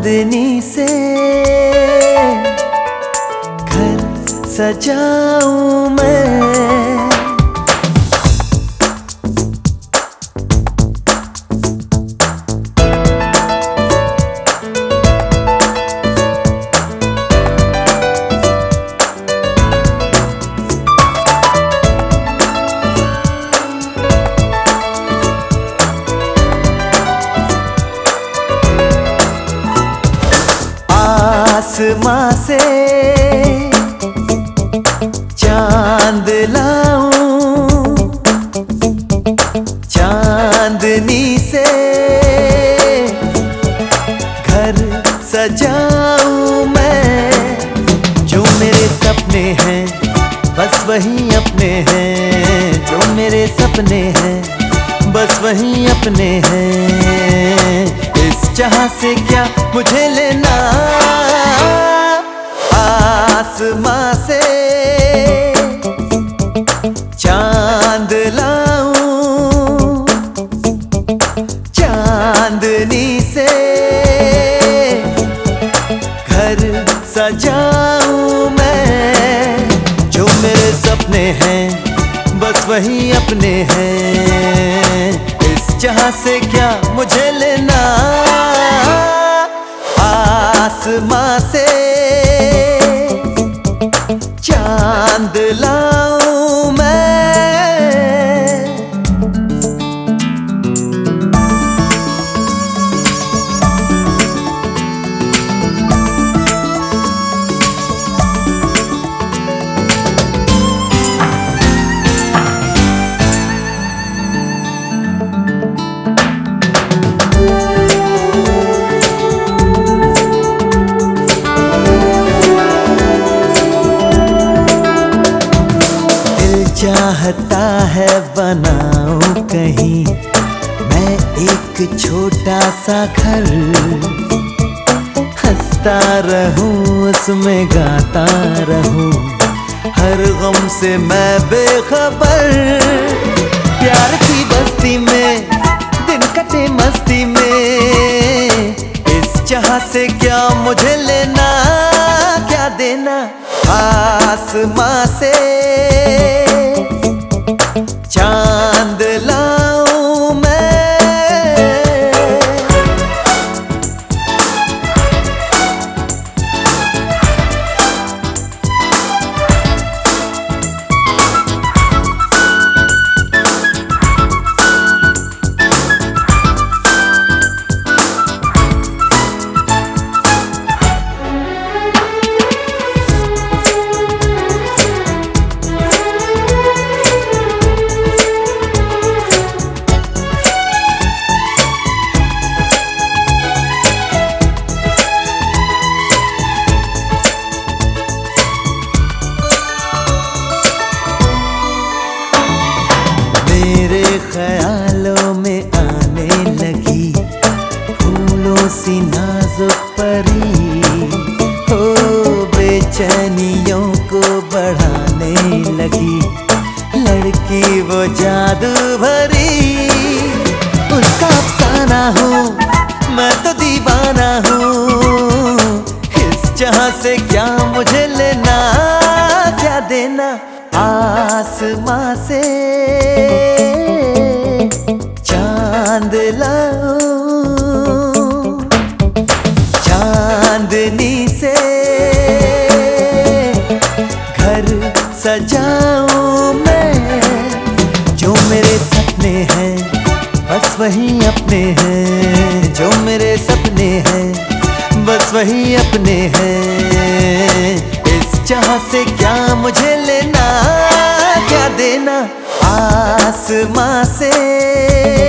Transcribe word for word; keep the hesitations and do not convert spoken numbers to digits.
चांदनी से घर सजाऊं मैं। आसमां से चांद लाऊं, चांदनी से घर सजाऊं मैं। जो मेरे सपने हैं बस वही अपने हैं, जो मेरे सपने हैं बस वही अपने हैं। इस चाह से क्या मुझे लेना, आसमां से चांद लाऊं, चांदनी से घर सजाऊं मैं। जो मेरे सपने हैं बस वही अपने हैं, इस चाह से क्या मुझे लेना। आसमां से चांद लाऊं मैं। चाहता है बनाऊं कहीं मैं एक छोटा सा घर, हंसता रहूं उसमें गाता रहूं, हर गम से मैं बेखबर। प्यार की बस्ती में दिन कटे मस्ती में, इस चाह से क्या मुझे लेना क्या देना। आसमां से चांद लाऊं मैं। मेरे ख्यालों में आने लगी फूलों सी नाजुक परी, हो बेचैनियों को बढ़ाने लगी लड़की वो जादू भरी। उसका अफसाना हूँ मैं तो दीवाना हूँ, इस चाह से क्या मुझे लेना क्या देना। आसमां से चांद लाऊं, चांदनी से घर सजाऊं मैं। जो मेरे सपने हैं बस वही अपने हैं, जो मेरे सपने हैं बस वही अपने हैं। इस चाह से क्या मुझे लेना क्या देना। आसमां से